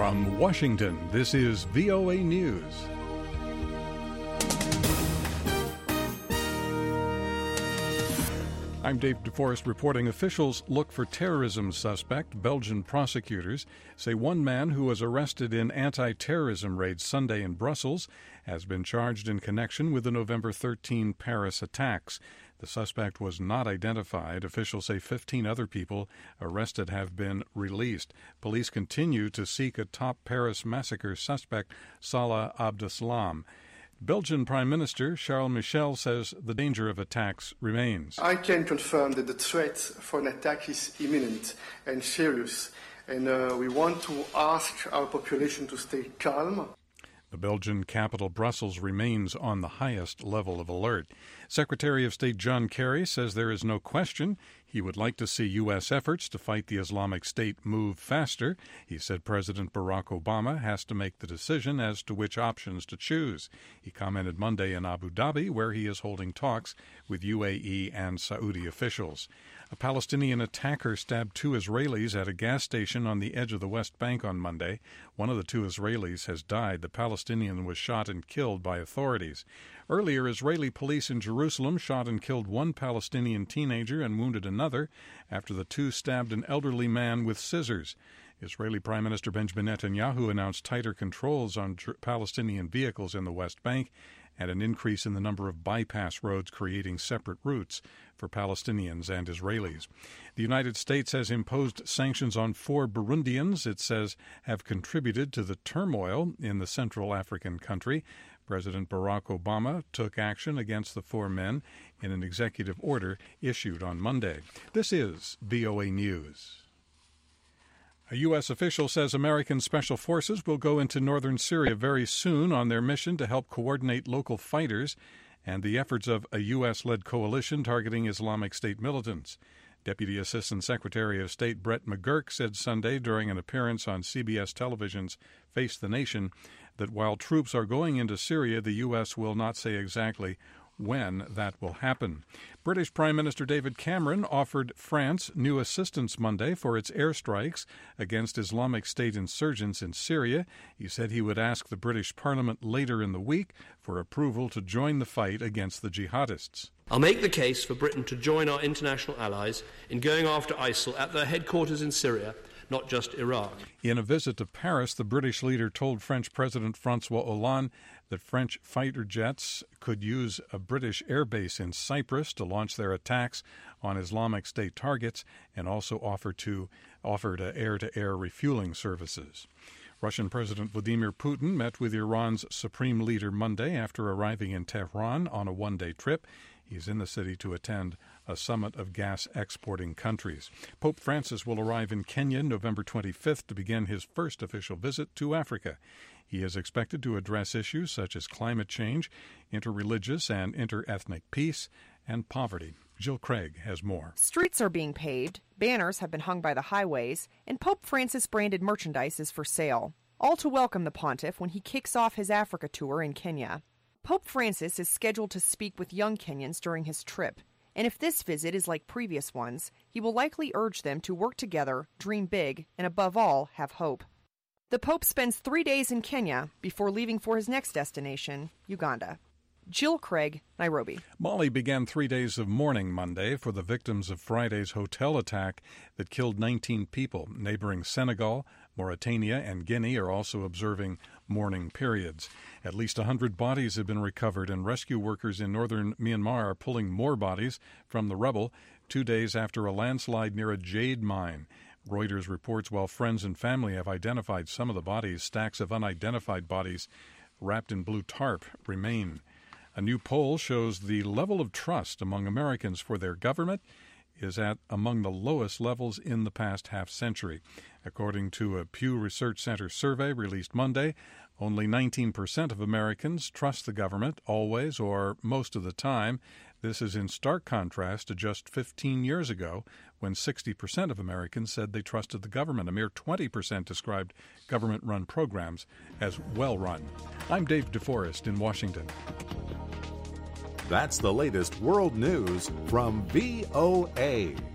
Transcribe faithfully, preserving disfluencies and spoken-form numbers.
From Washington, this is V O A News. I'm Dave DeForest reporting officials look for terrorism suspect. Belgian prosecutors say one man who was arrested in anti-terrorism raids Sunday in Brussels has been charged in connection with the November thirteenth Paris attacks. The suspect was not identified. Officials say fifteen other people arrested have been released. Police continue to seek a top Paris massacre suspect, Salah Abdeslam. Belgian Prime Minister Charles Michel says the danger of attacks remains. I can confirm that the threat for an attack is imminent and serious, and uh, we want to ask our population to stay calm. The Belgian capital, Brussels, remains on the highest level of alert. Secretary of State John Kerry says there is no question he would like to see U S efforts to fight the Islamic State move faster. He said President Barack Obama has to make the decision as to which options to choose. He commented Monday in Abu Dhabi, where he is holding talks with U A E and Saudi officials. A Palestinian attacker stabbed two Israelis at a gas station on the edge of the West Bank on Monday. One of the two Israelis has died. The Palestinian was shot and killed by authorities. Earlier, Israeli police in Jerusalem shot and killed one Palestinian teenager and wounded another after the two stabbed an elderly man with scissors. Israeli Prime Minister Benjamin Netanyahu announced tighter controls on Palestinian vehicles in the West Bank and an increase in the number of bypass roads, creating separate routes for Palestinians and Israelis. The United States has imposed sanctions on four Burundians it says have contributed to the turmoil in the Central African country. President Barack Obama took action against the four men in an executive order issued on Monday. This is V O A News. A U S official says American special forces will go into northern Syria very soon on their mission to help coordinate local fighters and the efforts of a U S-led coalition targeting Islamic State militants. Deputy Assistant Secretary of State Brett McGurk said Sunday during an appearance on C B S Television's Face the Nation that while troops are going into Syria, the U S will not say exactly when that will happen. British Prime Minister David Cameron offered France new assistance Monday for its airstrikes against Islamic State insurgents in Syria. He said he would ask the British Parliament later in the week for approval to join the fight against the jihadists. I'll make the case for Britain to join our international allies in going after ISIL at their headquarters in Syria, not just Iraq. In a visit to Paris, the British leader told French President Francois Hollande that French fighter jets could use a British airbase in Cyprus to launch their attacks on Islamic State targets and also offer to offered air-to-air refueling services. Russian President Vladimir Putin met with Iran's supreme leader Monday after arriving in Tehran on a one-day trip. He's in the city to attend a summit of gas-exporting countries. Pope Francis will arrive in Kenya November twenty-fifth to begin his first official visit to Africa. He is expected to address issues such as climate change, interreligious and interethnic peace, and poverty. Jill Craig has more. Streets are being paved, banners have been hung by the highways, and Pope Francis-branded merchandise is for sale, all to welcome the pontiff when he kicks off his Africa tour in Kenya. Pope Francis is scheduled to speak with young Kenyans during his trip, and if this visit is like previous ones, he will likely urge them to work together, dream big, and above all, have hope. The Pope spends three days in Kenya before leaving for his next destination, Uganda. Jill Craig, Nairobi. Mali began three days of mourning Monday for the victims of Friday's hotel attack that killed nineteen people. Neighboring Senegal, Mauritania, and Guinea are also observing mourning periods. At least one hundred bodies have been recovered, and rescue workers in northern Myanmar are pulling more bodies from the rubble two days after a landslide near a jade mine. Reuters reports while friends and family have identified some of the bodies, stacks of unidentified bodies wrapped in blue tarp remain. A new poll shows the level of trust among Americans for their government is at among the lowest levels in the past half century. According to a Pew Research Center survey released Monday, only nineteen percent of Americans trust the government always or most of the time. This is in stark contrast to just fifteen years ago when sixty percent of Americans said they trusted the government. A mere twenty percent described government-run programs as well-run. I'm Dave DeForest in Washington. That's the latest world news from V O A.